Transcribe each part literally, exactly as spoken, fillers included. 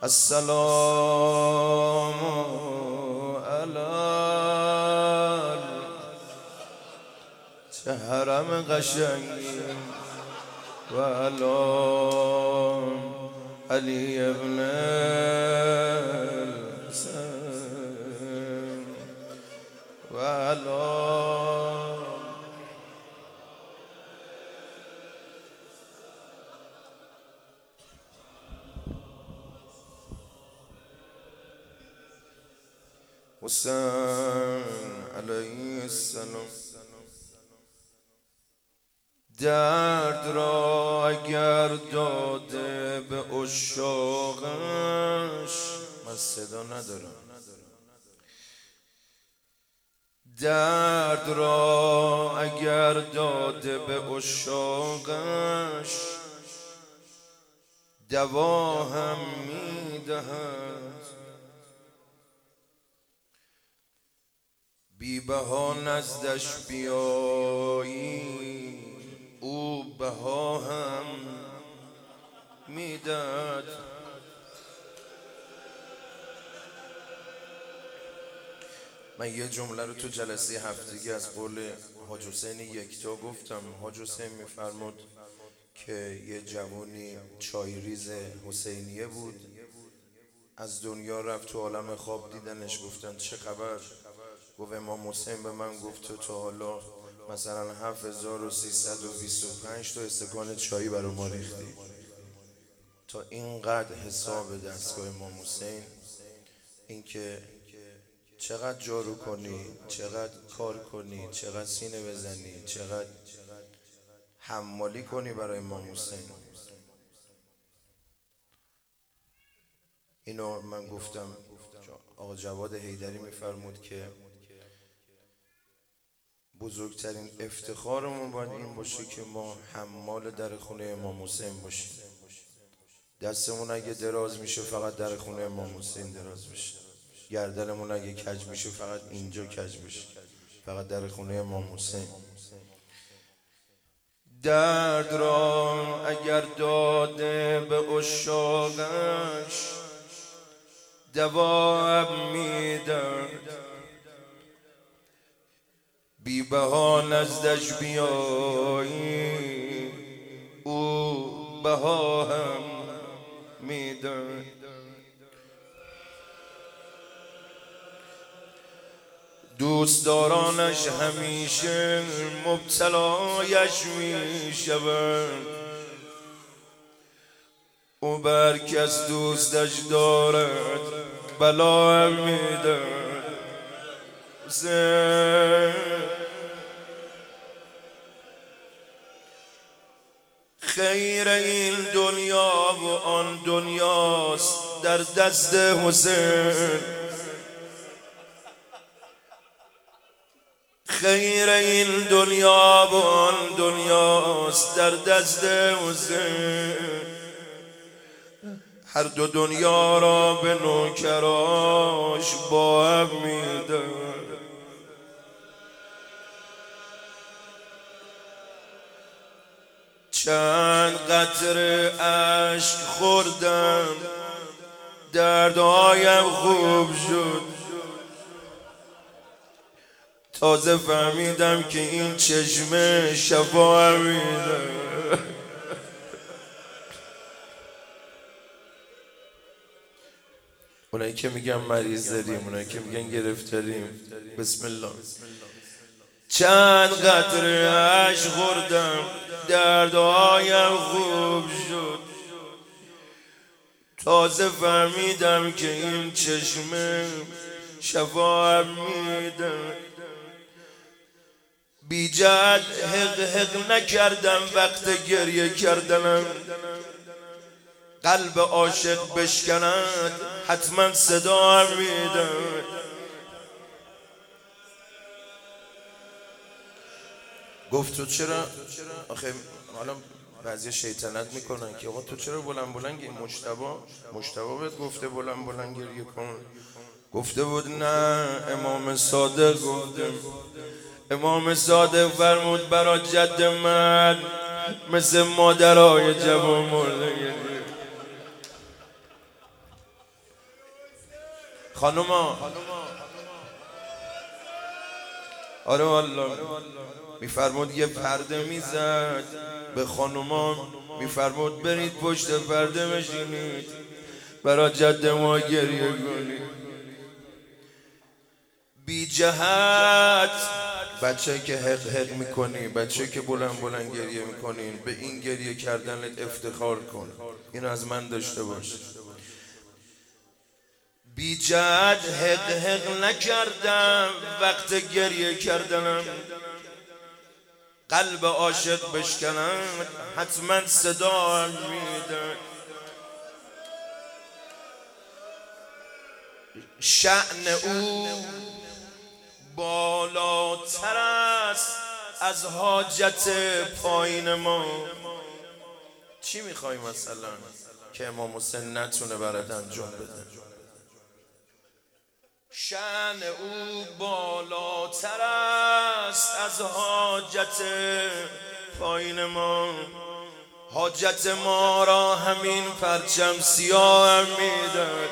السلام علی چه حرم قشنگی و علی علی ابن الحسین و علی حسین علیه السلام. درد را اگر داده به عشاقش، من صدا ندارم، درد را اگر داده به عشاقش، دوا هم میدهد. بی بها نزدش بیایی، او بها هم میداد. من یه جمله رو تو جلسه هفتگی از قول حاج حسین یکتا گفتم. حاج حسین میفرمود که یه جوانی چایریز حسینیه بود، از دنیا رفت، تو عالم خواب دیدنش، گفتن چه خبر؟ گفت امام حسین به من گفت تو تا حالا مثلا هفت هزار و سیصد و بیست و پنج تا استکان چایی برای ما ریختی. تا اینقدر حساب دستگاه امام حسین، اینکه چقدر جارو کنی، چقدر کار کنی، چقدر سینه بزنی، چقدر حمالی کنی برای امام حسین. اینو من گفتم. آقا جواد حیدری میفرمود که بزرگترین افتخارمون باید این باشه که ما حمال در خونه امام حسین باشیم. دستمون اگه دراز میشه فقط در خونه امام حسین دراز بشه، گردنمون اگه کج میشه فقط اینجا کج بشه، فقط در خونه امام حسین. درد را اگر داده به عشاقش، دوا میداد. بی بها نزدش بیایی، او بها هم میداد. دوستدارانش همیشه مبتلایش میشوند، او بر کس دوستش دارد بلا هم میداد. خیر این دنیا و آن دنیاست در دست حسین، خیر این دنیا و آن دنیاست در دست حسین. هر دو دنیا را به نوکراش با هم میداد. چند قطره اشک خوردم، دردهایم خوب شد. تازه فهمیدم که این چشمه شفا میده. اونایی که میگن مریض داریم، اونایی که میگن گرفتاریم، بسم الله. چند قطره اشک خوردم، دردهایم خوب شد. تازه فهمیدم که این چشمه شفا میده. بی جهت حق حق نکردم وقت گریه کردنم. قلب عاشق بشکند حتما صدا میده. گفت تو چرا آخه حالا بعضی شیطنت میکنن که آقا تو چرا بلند بلند گریه؟ مجتبی مجتبی بهت گفته بلند بلند گریه کن؟ گفته بود نه، امام صادق گفته. امام صادق فرمود برا جد من مثل مادرای جوان مرده گریه. خانوما آره والله میفرمود یه پرده میزد به خانوما، میفرمود برید پشت پرده بشینید برا جد ما گریه کنید. بی جهت بچه که حق حق میکنی، بچه که بلند بلند گریه میکنین، به این گریه کردنت افتخار کن، این از من داشته باش. بی جهت حق حق نکردم، وقت گریه کردنم قلب عاشق بشکنم حتما صدا میده. شأن او بالاتر است از حاجت پایین ما. چی میخوای مثلا که امام حسین نتونه برات انجام بده؟ شأن او بالاتر است از حاجت پایین ما. حاجت ما را همین پرچم سیاه هم میداد.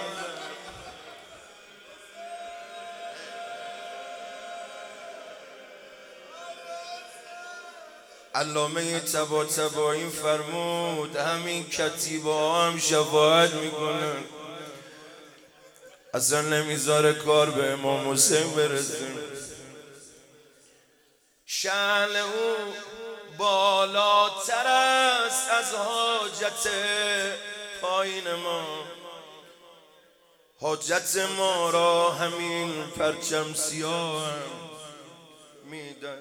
علامه طباطبایی فرمود همین کتیبه ها هم شفاعت میکنن، اصلا نمیذاره کار به امام حسین برسیم. شأن او بالاتر است از حاجت پایین ما. حاجت ما را همین پرچم سیاه هم میدن.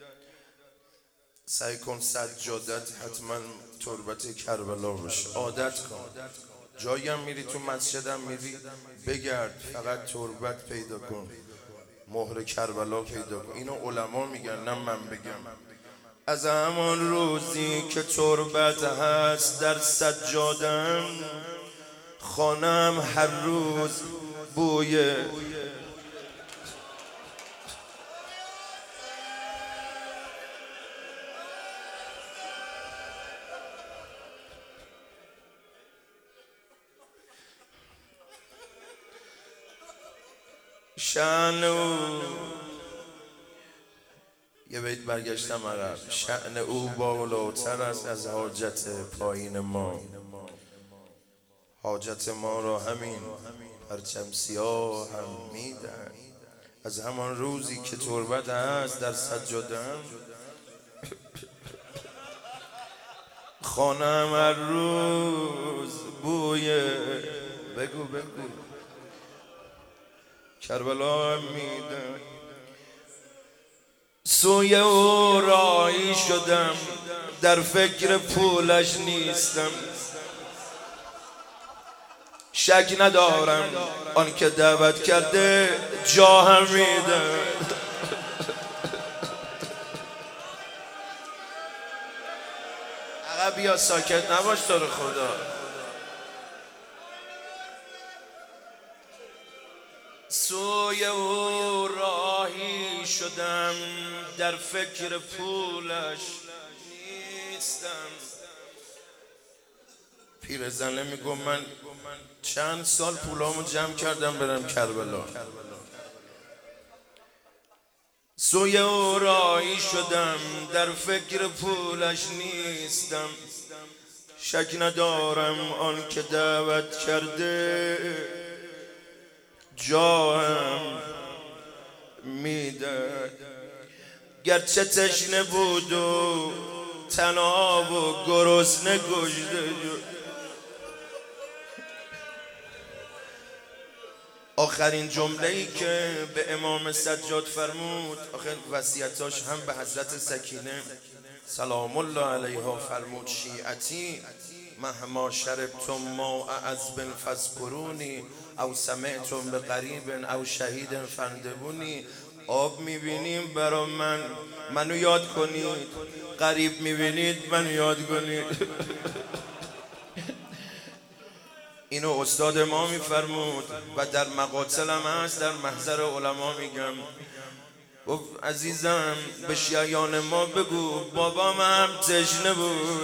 سعی کن سجادت حتما تربت کربلا باشه، عادت کن. جایم میری تو مسجدم میری بگرد، فقط تربت پیدا کن، مهر کربلا پیدا کن. اینو علما میگن نه من بگم. از همان روزی که تربت هست در سجادم، خانم هر روز بوی شأن او، یه بیت برگشتم عقب، شأن او بالاتر است از حاجت پایین ما. حاجت ما را همین پرچم سیاه هم میدن. از همان روزی که تربت هست در سجادم، خانم هر روز بوی بگو بگو کربلا هم میدن. سوی او راهی شدم، در فکر پولش نیستم. شک ندارم آن که دعوت کرده جا هم میده. عقب بیا، ساکت نباش تو رو خدا. سوی او راهی شدم، در فکر پولش نیستم. پیرزنه میگم من چند سال پولامو جمع کردم برم کربلا. سوی او راهی شدم، در فکر پولش نیستم. شک ندارم آن که دعوت کرده جا هم میداد. گرچه تشنه بود و تنها و گرسنه گشته شد. آخرین جمله‌ای که به امام سجاد فرمود، آخر وصیتاش هم به حضرت سکینه سلام الله علیها فرمود شیعتی مهما شربتم ماء عذب فاذکرونی او سمعتم به قریب او شهید فندبونی. آب میبینیم برا من، منو یاد کنید. قریب میبینید منو یاد کنید. اینو استاد ما میفرمود و در مقاتل هم هست، در محضر علما میگم. گفت عزیزم به شیعیان ما بگو بابام هم تشنه بود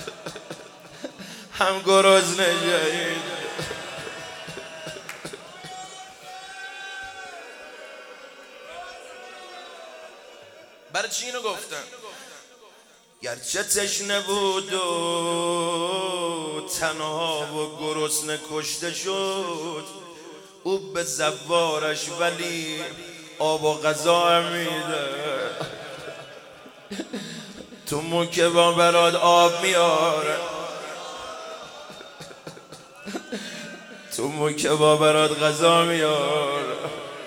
هم گرسنه شهید. برای چی اینو گفتم؟ گرچه تشنه بود و تنها و گرسنه کشته شد او به زوارش، ولی آب و غذا میده. تو موکه با برات آب میاره، تو موکه با برات غذا میاره.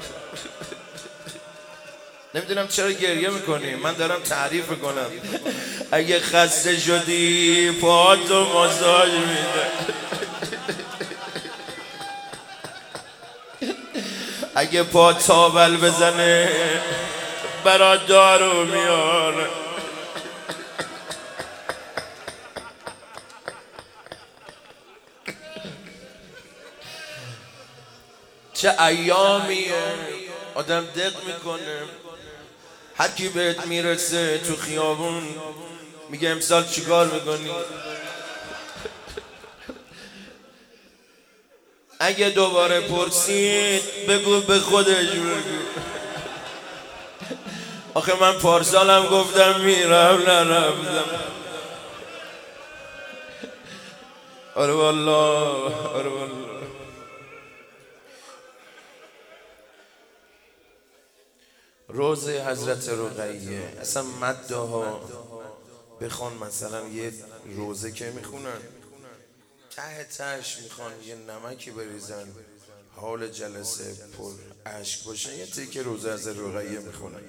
نمیدونم چرا گریه میکنی، من دارم تعریف میکنم. اگه خسته شدی پاهاتو ماساژ میده، اگه پا تاول بزنه برات دارو میاره. چه ایامیه آدم دق میکنه. هر کی بهت میرسه تو خیابون میگه امسال چیکار میکنی؟ اگه دوباره پرسید بگو به خودش بگو. آخه من پارسالم گفتم میرم نرفتم. آره والله، آره والله. روزه حضرت رقیه، اصلا مده ها بخوان مثلا یه روزه که میخونن ته تهش میخوان یه نمکی بریزن حال جلسه پر عشق باشه، یه تیکه روزه حضرت رقیه میخونن.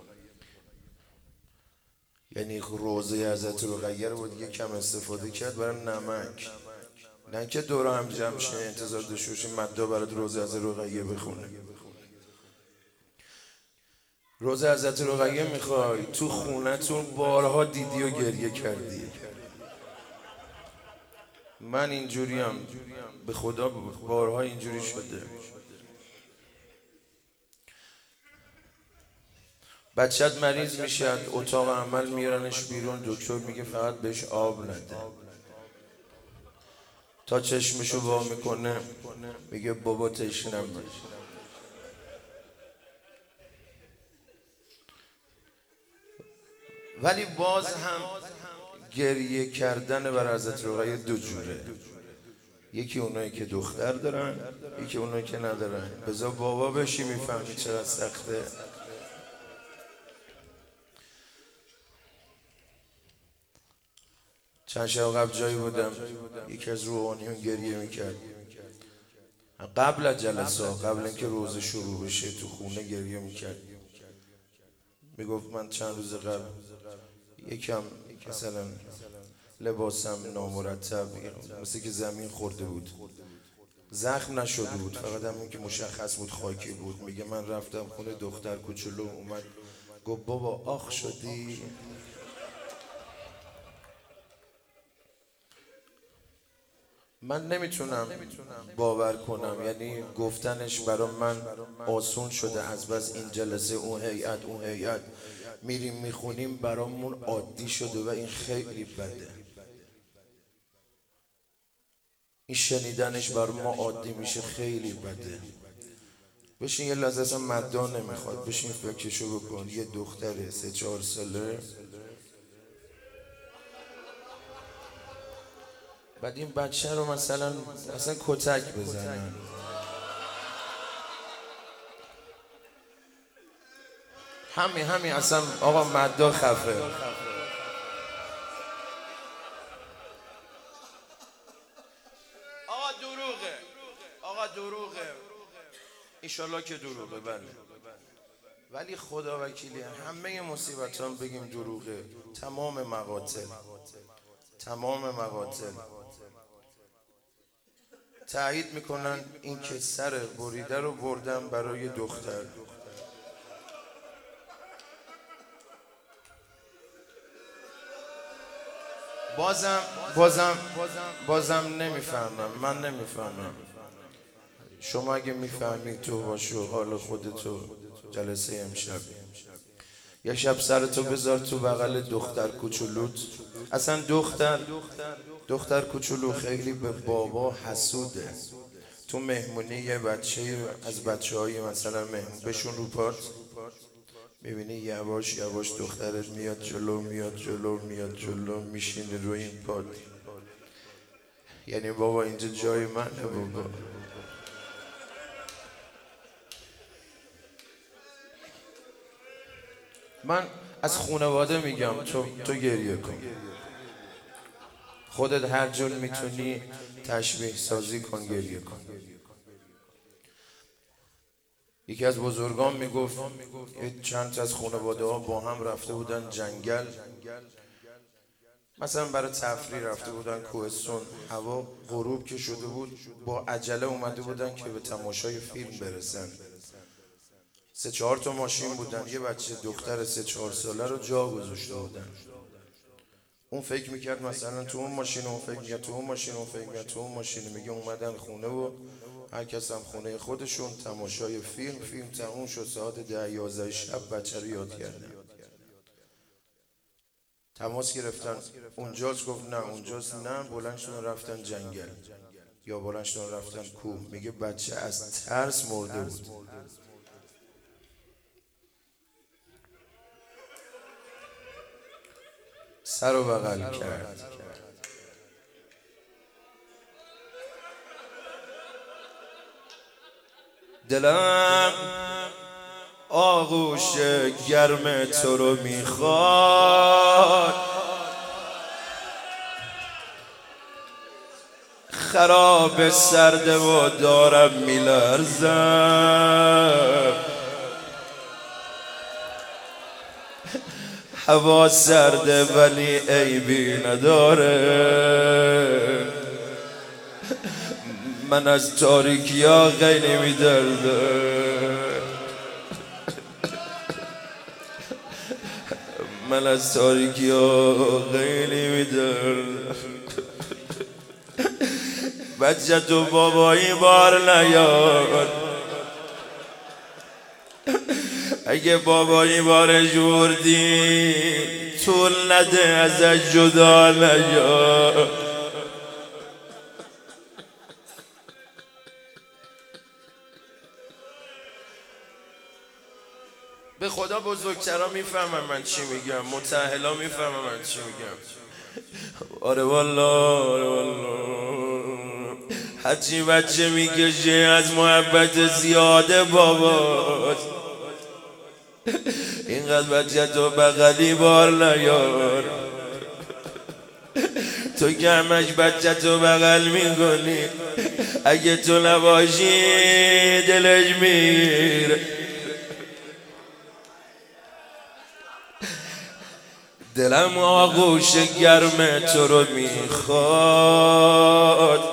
یعنی روزه حضرت رقیه رو باید یه کم استفاده کرد برای نمک، نه که دور هم جمع شه انتظار داشته باشیم مده برات روزه حضرت رقیه بخونه. روزه حضرت رقیه میخوای تو خونتون بارها دیدی و گریه کردی. من اینجوریم، به خدا بارها اینجوری شده. بچت مریض میشه، اتاق عمل میرنش بیرون، دکتر میگه فقط بهش آب نده. تا چشمشو وا میکنه میگه بابا تشنم. ولی باز هم گریه کردن بر حضرت رقیه دو جوره. یکی اونایی که دختر دارن، یکی اونایی که ندارن. بذار بابا بشی میفهمی چرا سخته. چند شب قبل جایی بودم یکی از روحانیون گریه میکرد. قبل از جلسه، قبل اینکه روزه شروع بشه تو خونه گریه میکرد. میگفت من چند روز قبل یکم مثلا لباسم نامرتب مثل که زمین خورده بود، زخم نشده بود، فقط همون که مشخص بود خاکی بود. میگه من رفتم خونه دختر کوچولو، اومد گفت بابا آخ شدی. من نمیتونم باور کنم، یعنی گفتنش برای من آسون شده از بس این جلسه اون هیئت اون هیئت میریم میخونیم برامون عادی شده و این خیلی بده. این شنیدنش برای ما عادی میشه، خیلی بده. بشین یه لحظه اصلا مدا نمیخواد، بشین فکرشو بکن. یه دختر سه چهار ساله، بعد این بچه رو مثلا اصلا کتک بزنن. همین همین اصلا آقا مدا خفه. آقا دروغه، آقا دروغه، ایشالله که دروغه. بله ولی خدا وکیلی همه مصیبت هم بگیم دروغه. تمام مقاتل، تمام مقاتل تایید میکنن این که سر بریده رو بردم برای دختر. بازم بازم بازم نمیفهمم، من نمیفهمم. شما اگه میفهمید تو باشو حال خودتو. جلسه امشب یه شب سرتو بذار تو بغل دختر کوچولوت. اصلا دختر دختر کوچولو خیلی به بابا حسوده. تو مهمونی یه بچه از بچه های مثلا مهمون بشون رو پات، میبینی یواش یواش دخترت میاد جلو میاد جلو میاد جلو میشینه روی این پاد. یعنی بابا اینجا جای منه بابا. من از خانواده میگم تو تو گریه کن، خودت هر جور میتونی تشبیه سازی کن، گریه کن. یکی از بزرگان میگفت چند تا از خانواده ها با هم رفته بودن جنگل، مثلا برای تفریح رفته بودن کوهستان، هوا غروب که شده بود، با عجله اومده بودن که به تماشای فیلم برسن. سه چهار تا ماشین بودن، یه بچه دختر سه چهار ساله رو جا گذاشته بودن. اون فکر میکرد مثلا تو اون ماشین، اون فکر میکرد تو اون ماشین، اون فکر میکرد تو اون ماشین. میگه اومدن خونه و هر کس هم خونه خودشون تماشای فیلم. فیلم تموم شد ساعت ده یازده شب، بچه رو یاد کردن. تماس گرفتن اونجاست، گفت نه اونجاست، نه بلند شدن رفتن جنگل یا بلند شدن رفتن کوه. میگه بچه از ترس مرده بود. سر و بغل کرد. دلم آغوش گرم تو رو میخواد، خراب سرده و دارم میلرزم. هوا سرده ولی عیبی نداره، من از تاریکی ها خیلی میدردم، من از تاریکی ها خیلی میدردم. بچه تو بابایی بار نیاد، اگه بابایی بارش بردی طول نده ازش جدا نیا. به خدا بزرگترا میفهمم من چی میگم، متأهلا میفهمم من چی میگم. آره والا، آره والا، هرچی بچه میکشه از محبت زیاده باباست. اینقدر بچه تو بغلی بار نیار، تو که همش بچه تو بغل میکنی، اگه تو نباشی دلش میره. دلم آغوش گرم تو رو میخواد،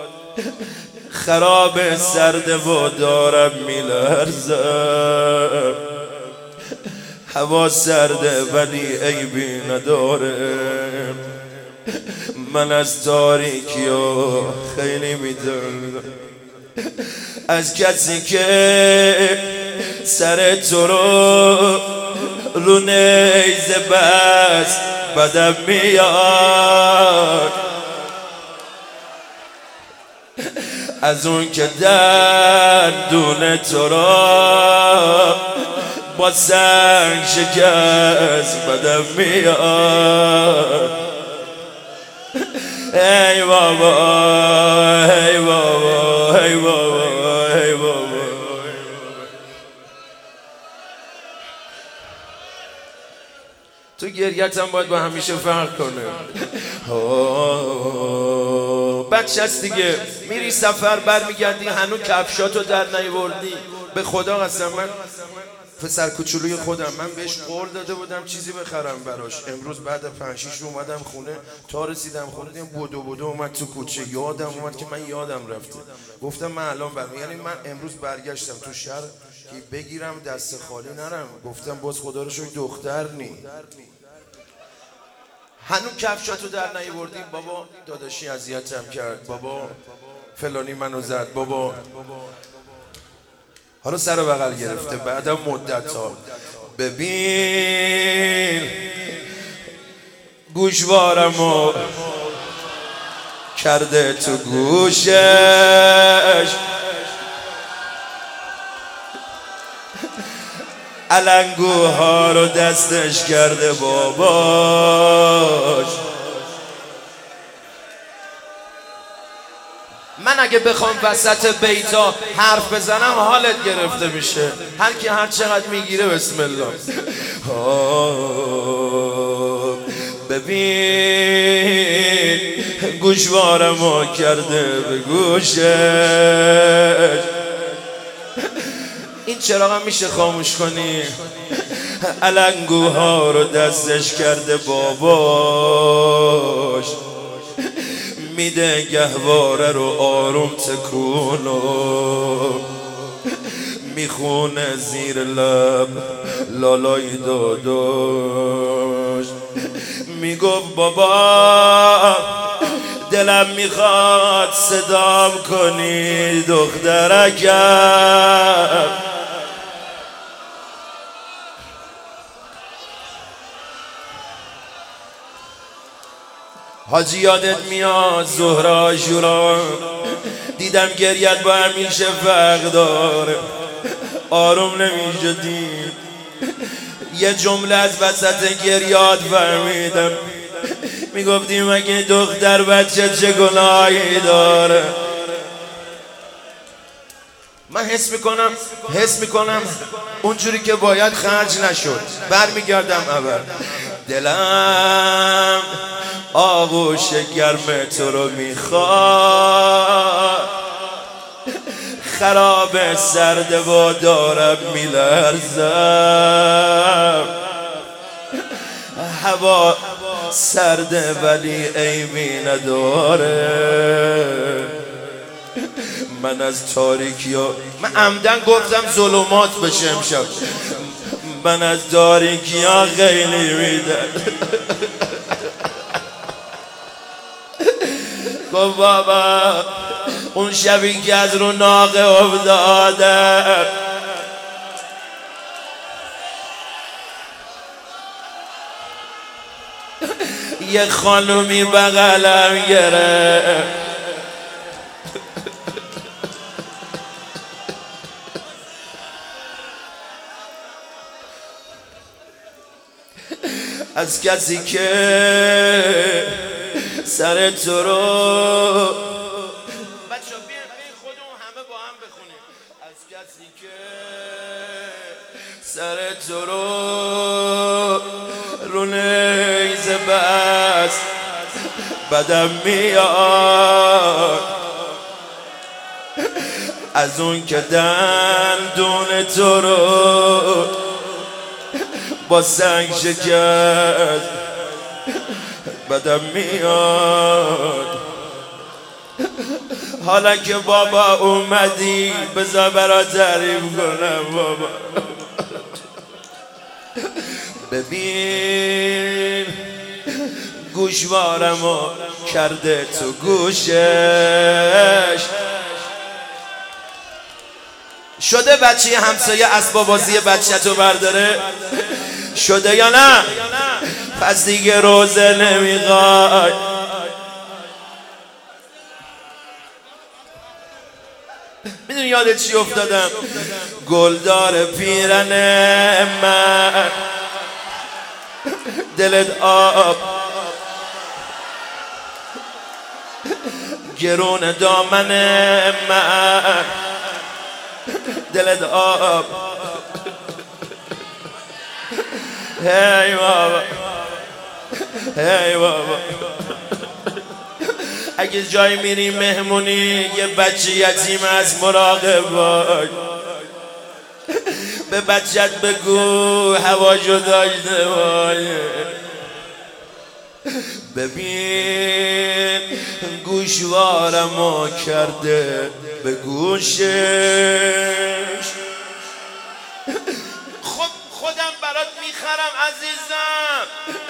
خراب سرده و دارم میلرزم. هوا سرده ولی عیبی نداره، من از تاریکی ها خیلی میدردم. از کسی که سر تو رو رو نیزه بست بدم میاد، از اون که دندون تو را با سنگ شکست بدم میاد. ای بابا ای بابا ای بابا ای بابا، تو گریت هم باید با همیشه فرق کنه. بچه هست دیگه، میری سفر برمیگردی هنو کفشاتو در نیوردی. به خدا قسم من پسر کوچولوی خودم، من بهش قول داده بودم چیزی بخرم براش. امروز بعد پنج شیش رو اومدم خونه، تا رسیدم خونه دیدم بودو بودو اومد تو کوچه. یادم اومد که من یادم رفته. گفتم من الان برم، یعنی من امروز برگشتم تو شهر که بگیرم دست خالی نرم. گفتم باز خدا رو شکر دختر نی، هنو کفشاتو در نیاوردی. بابا داداشی اذیتم کرد، بابا فلانی منو زد، بابا. حالا سر و بغل گرفته بعدم مدت ها. ببین گوشوارمو کرده تو گوشش، علنگوها رو دستش کرده باباش. من اگه بخوام وسط بیتا حرف بزنم حالت گرفته میشه. هر کی هر چقدر میگیره بسم الله. ببین گوشوارمو کرده به گوشش. این چراغم میشه خاموش کنی؟ علنگوها رو دستش کرده باباش. میده گهواره رو آروم تکونو. میخونه زیر لب لالای داداش. میگفت بابا دلم میخواد صدام کنی دخترکم. حاجی یادت میاد ظهر عاشورا دیدم گریت با همیشه فرق داره. آروم نمیشه دید. یه جمله از وسط گریات فهمیدم. میگفتی مگه دختر بچه چه گناهی داره؟ من حس میکنم حس میکنم اونجوری که باید خرج نشد. برمیگردم اول. دلم آغوش گرم تو رو میخواد. خراب سرده و دارم میلرزم. هوا سرده ولی عیبی نداره. من از تاریکی ها من عمدن گفتم ظلمات بشه امشب. من از تاریکی ها خیلی میده. گفت بابا اون شبی که از رو ناقه افتادم یه خانومی بغلم گرفت. از کسی که سر تو رو بچه بیاین خودمون همه با هم بخونیم. از کسی که سر تو رو رو نیزه بست بدم میاد. از اون که دندون تو رو با سنگ شکست بدم میاد. حالا که بابا اومدی بذار برات تعریف کنم بابا. ببین گوشوارمو کرده تو گوشش. شده بچه همسایه اسباب بازی بچه تو برداره؟ شده یا نه؟ پس دیگه روزه نمیخوای. میدونی یاد چی افتادم؟ گلدار پیرن من دلت آب گرون دامن من دلت آب. هی بابا هی بابا اگه جای میری مهمونی یه بچه یتیم از مراقب باش. به بچت بگو هواشو داشته باش. ببین گوشوارمو کرده به گوشش. خب خودم برات میخرم عزیزم.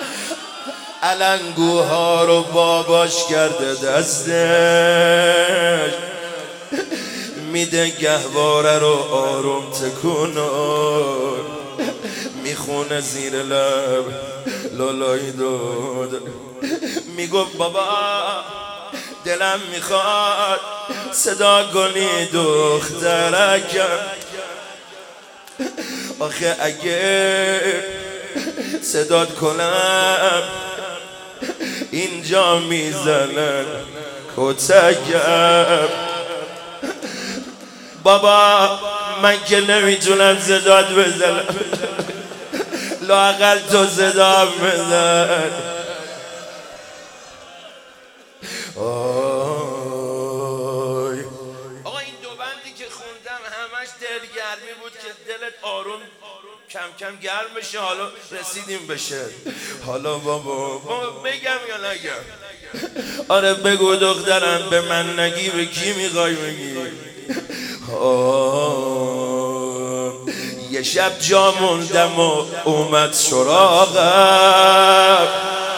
علنگوها رو باباش کرده دستش. میده گهواره رو آروم تکونو. میخونه زیر لب لالای داد. میگفت بابا دلم میخواد صدا کنی دخترکم. آخه اگه صدات کنم اینجا میزنن کتکم. بابا من که نمیتونم صدات بزنم، لااقل تو صدا بزن. آقا این دو بندی که خوندم همش دلگرمی بود که دلت آروم کم کم گرم بشه. حالا رسیدیم بشه. حالا بابا بگم یا نگم؟ آره بگو دخترم، به من نگی به کی میخوای بگی؟ یه شب جا موندم و اومد سراغم،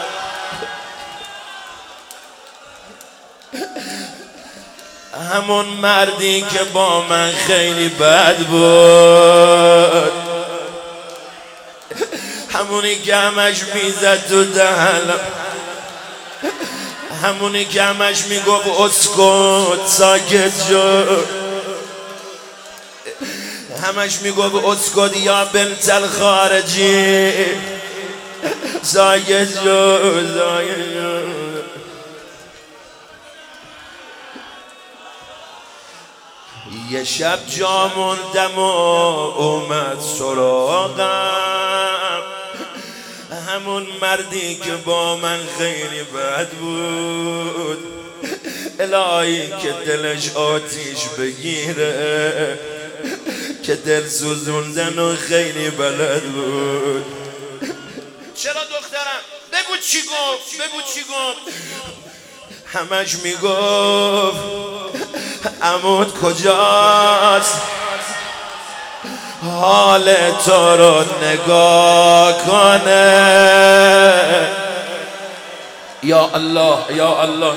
همون مردی که با من خیلی بد بود، همونی که همش میزد تو دهنم، همونی که همش میگفت اسکت ساکت شو، همش میگفت اسکت یا بنت الخارجی ساکت شو ساکت شو. یه شب جا موندم و اومد سراغم، همون مردی که با من خیلی بد بود، الهی که دلش آتیش بگیره، که دل سوزوندن و خیلی بلد بود. چرا دخترم؟ بگو چی گفت؟ بگو چی گفت؟ همش میگفت عمود کجاست، حال تو رو نگاه کنه. یا الله یا الله.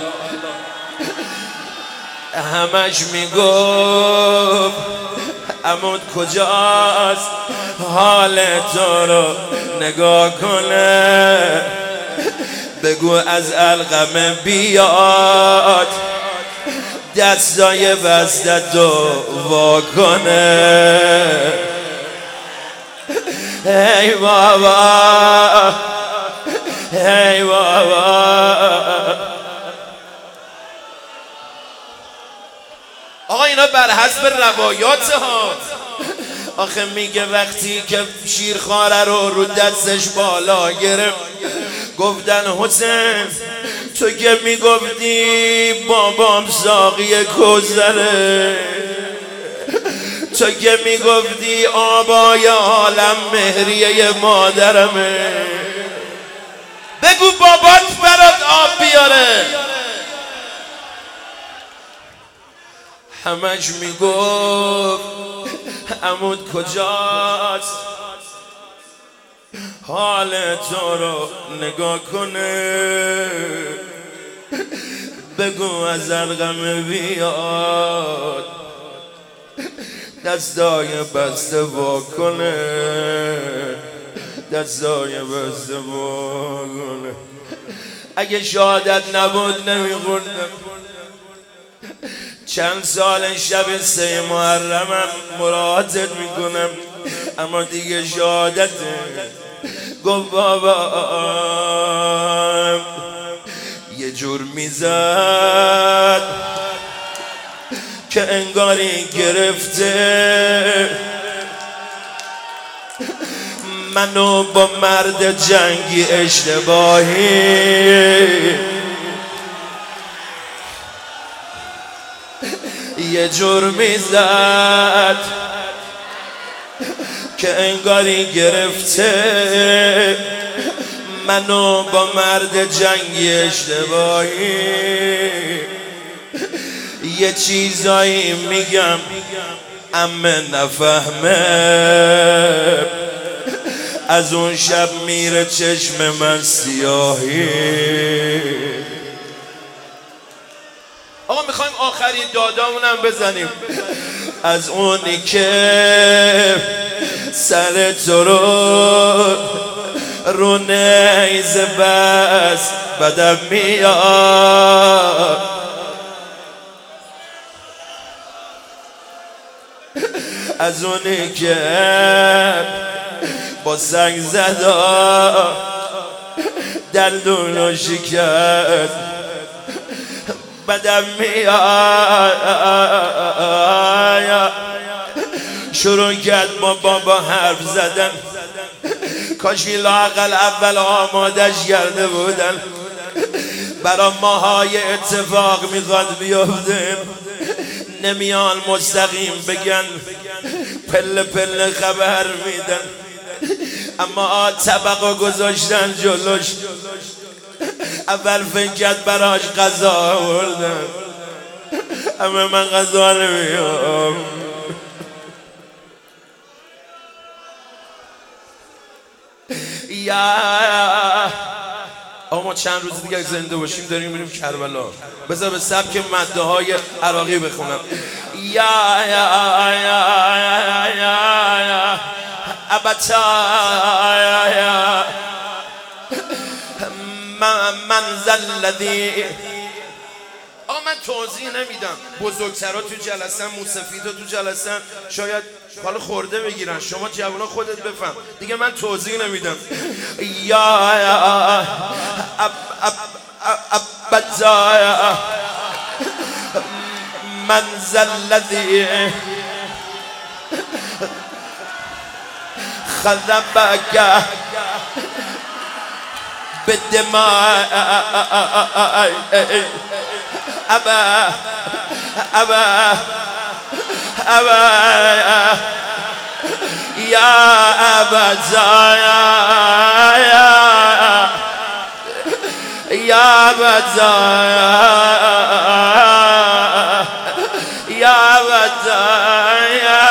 همش میگفت عمود کجاست، حال تو رو نگاه کنه. بگو از القمه بیاد دستای بستت رو وا کنه. ای بابا ای بابا. آقا اینا بر حسب روایات ها. آخه میگه وقتی که شیرخواره رو رو دستش بالا گرفت، گفتن حسین تو که میگفتی بابام ساقی کوثره، تو که میگفتی آبای عالم مهریه مادرمه، بگو بابات برات آب بیاره. همش میگفت عمود کجاست، حال تو رو نگاه کنه. بگو از القمه بیاد دستای بسته وا کنه، دستای بسته وا کنه. اگه شهادت نبود نمیخوردم. چند سال شب سه محرمم مراعاتت میکنم، اما دیگه شهادت. گفت بابا یه جور میزد که انگاری گرفته منو با مرد جنگی اشتباهی. یه جور میزد که انگاری گرفته منو با مرد جنگی اشتباهی. یه چیزایی میگم امه نفهمه، از اون شب میره چشم من سیاهی. آقا میخوایم آخرین دادامونم بزنیم. از اونی که سر تو رو رو نیزه بس بدم میاد، از اونی که با سنگ زدا دندونو شکست بدم میاد شروع کرد با بابا حرف زدن کاشی لااقل اول آمادش کرده بودن برا ماهای اتفاق میخواد بیفته نمیان مستقیم بگن پله پله خبر میدن اما طبقه گذاشتن جلوش اول فکر کرد براش غذا آوردن اما من غذا نمیام یا آقا ما چند روز دیگه زنده باشیم داریم میریم کربلا بذار به سبک مده های عراقی بخونم یا یا یا یا یا ابتا یا من ذلذی آقا من توضیح نمیدم بزرگترها تو جلسن موسفیدا تو جلسن شاید حالا خورده بگیرن شما جوانا خودت بفهم دیگه من توضیح نمیدم یا اب اب ابتا من ذلذی خذبک بالدماء أبا أبا أبا يا أبا زايا يا أبا زايا يا أبا زايا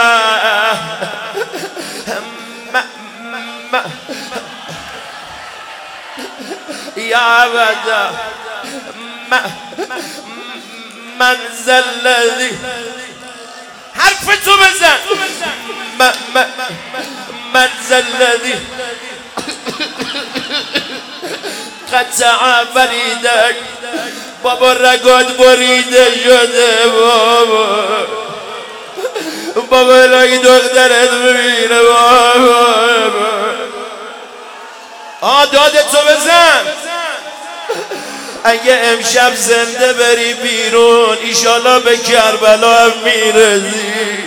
يا أبدا من ذا الذي حرف تو بزن من ذا الذي قطع فریدک بابا رگات بریده شده بابا بابا لای دخترت ببینه بابا آه دادتو بزن اگه امشب زنده بری بیرون ایشالا به کربلا هم میرسی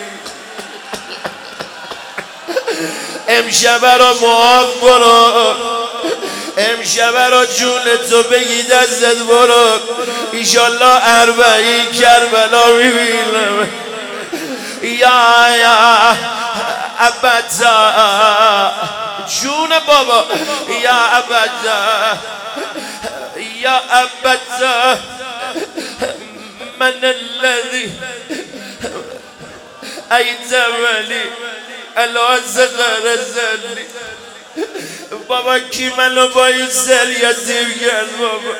امشب را معاف برو امشب را جونتو بگی دستت برو ایشالا اربعین کربلا میبینم یا یا ابدا جون بابا یا ابدا یا ابدا من الذي ایتمنی الا صغر الذلی بابا کی منو با این سر یتیم کرد بابا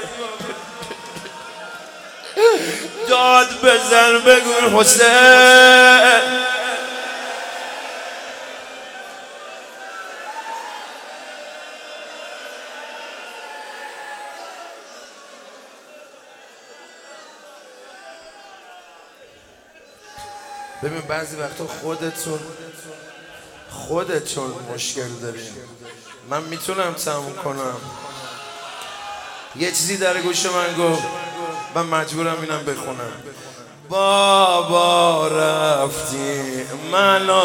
داد بزن بگو حسین ببین بعضی وقتا خودتون خودتون مشکل داریم من میتونم تموم کنم یه چیزی در گوش من گفت من مجبورم اینم بخونم بابا رفتی منو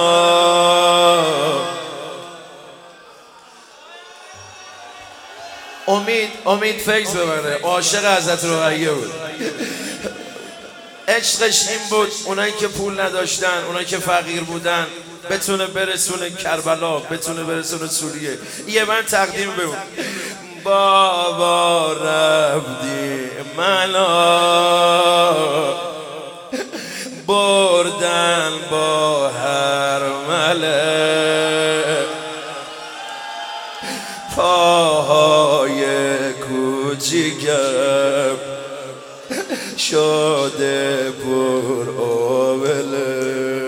امید امید فیض ببره عاشق حضرت رقیه بود عشقش این بود اونایی که پول نداشتن اونایی که فقیر بودن بتونه برسونه کربلا بتونه برسونه سوریه یه من تقدیم بمون بابا رفتی منو بردن با هر مله پاهای کوچیکم شده پر آبله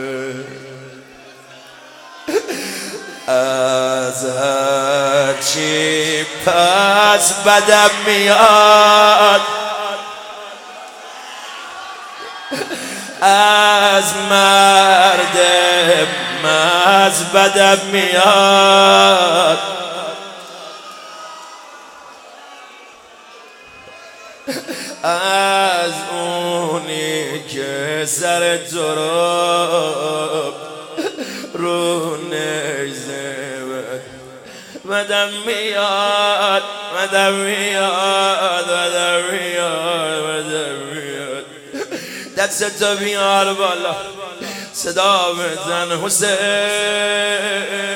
از هرچی پس بدم میاد از من بدم میاد از اونی که سر تو رو رو نیزه بدم میاد بدم میاد بدم میاد بدم میاد دست تو بیار بالا صدا بزن حسین